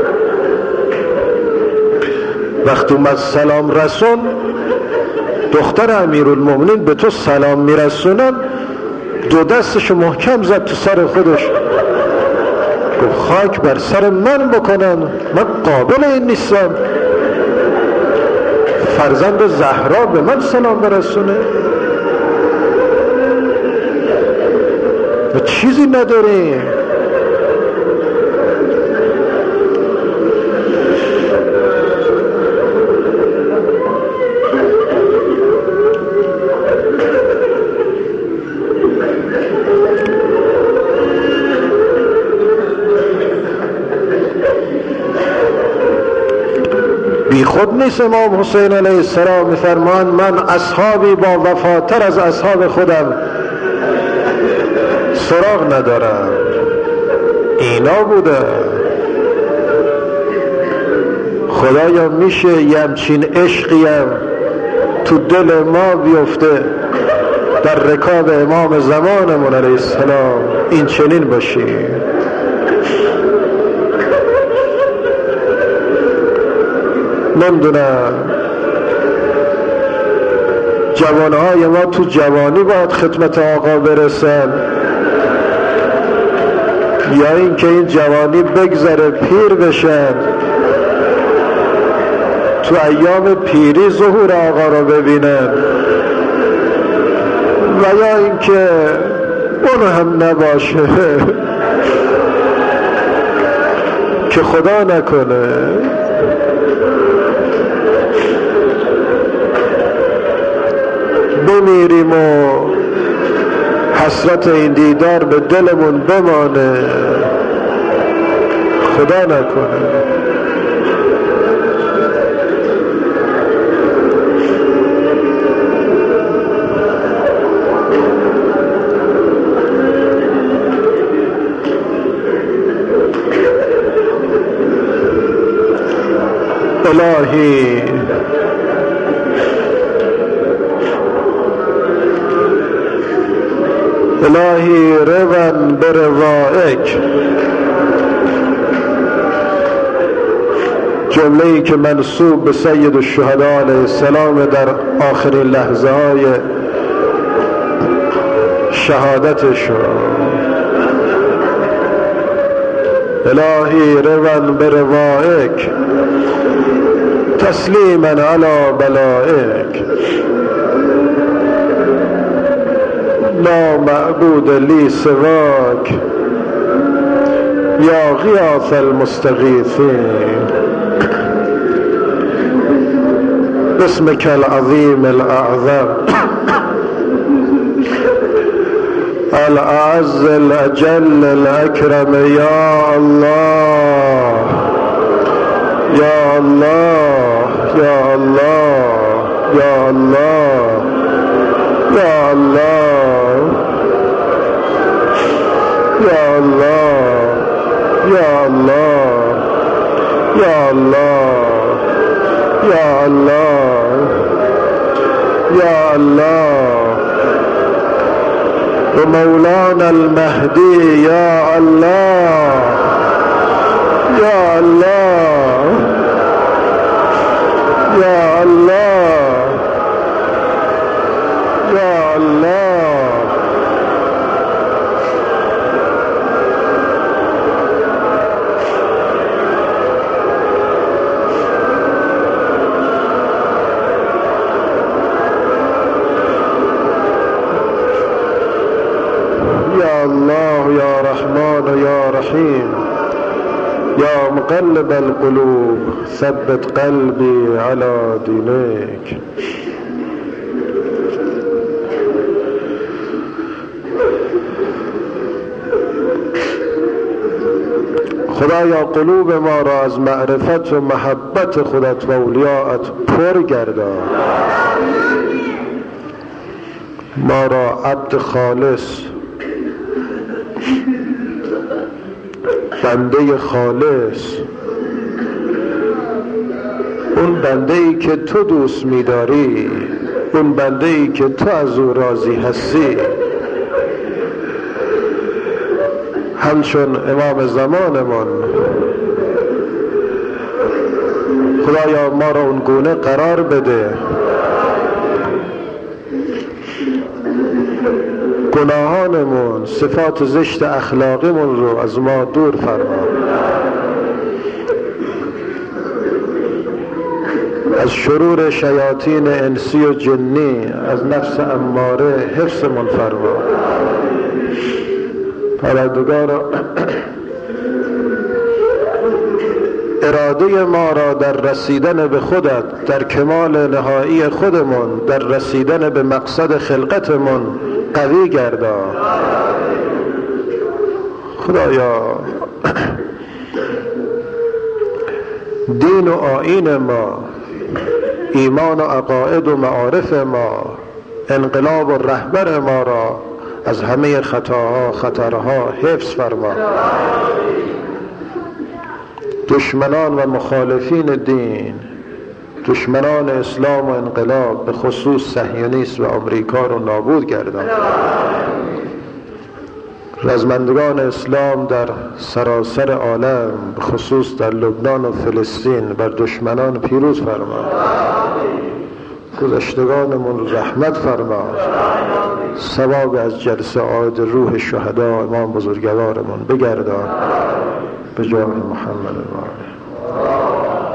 وقتی اومد سلام رسون، دختر امیرالمومنین به تو سلام میرسونن، دو دستشو محکم زد تو سر خودش، گفت خاک بر سر من بکنن، من قابل این نیستم فرزند زهرا به من سلام برسونه؟ و چیزی نداریم. بی خود نیست امام حسین علیه السلام میفرمان من اصحابی با وفاتر از اصحاب خودم سراغ ندارم. اینا بوده. خدایا میشه یه همچین عشقیم تو دل ما بیفته در رکاب امام زمانمون علیه السلام این چنین باشی؟ نمیدونم جوانهای ما تو جوانی باید خدمت آقا برسن، یا اینکه این جوانی بگذره پیر بشن تو ایام پیری ظهور آقا رو ببینن، و یا اینکه اون هم نباشه که خدا نکنه بمیریم و حسرت این دیدار به دلمون بمانه، خدا نکنه. الهی الهی روان بروائک، جمله‌ای که منسوب به سید الشهداء علیه السلام در آخرین لحظه های شهادتش. الهی روان بروائک تسلیما علی بلائک، لا معبود لی سواک یا غیاث المستغیثین، باسمک العظیم الاعظم الاعز الاجل الاکرم، یا الله یا الله یا الله یا الله یا الله یا الله یا الله یا الله یا الله یا الله و مولانا المهدی، یا الله یا الله یا الله یا الله. یا الله یا رحمان یا رحیم، یا مقلب القلوب ثبت قلبی علی دینک. خدایا قلوب ما را از معرفت و محبت خودت و اولیاءت پر گردان، ما را عبد خالص، بنده خالص، اون بنده ای که تو دوست می‌داری، اون بنده ای که تو از او راضی هستی، همچون امام زمانمان. خدایا ما را اون گونه قرار بده، گناهانمون، صفات زشت اخلاقیمون رو از ما دور فرما، از شرور شیاطین انسی و جنی، از نفس اماره حفظمون فرما. پروردگارا اراده ما را در رسیدن به خودت، در کمال نهایی خودمون، در رسیدن به مقصد خلقتمون قوی گردان. خدایا دین و آیین ما، ایمان و عقاید و معارف ما، انقلاب و رهبر ما را از همه خطاها خطرها حفظ فرما. دشمنان و مخالفین دین، دشمنان اسلام و انقلاب، به خصوص صهیونیست و آمریکا رو نابود گردان. رزمندگان اسلام در سراسر عالم، به خصوص در لبنان و فلسطین، بر دشمنان پیروز فرما. گذشتگانمون رحمت فرما، ثواب از جلسه عاد روح شهدا امام بزرگوارمون بگردان به جاه محمد و آله.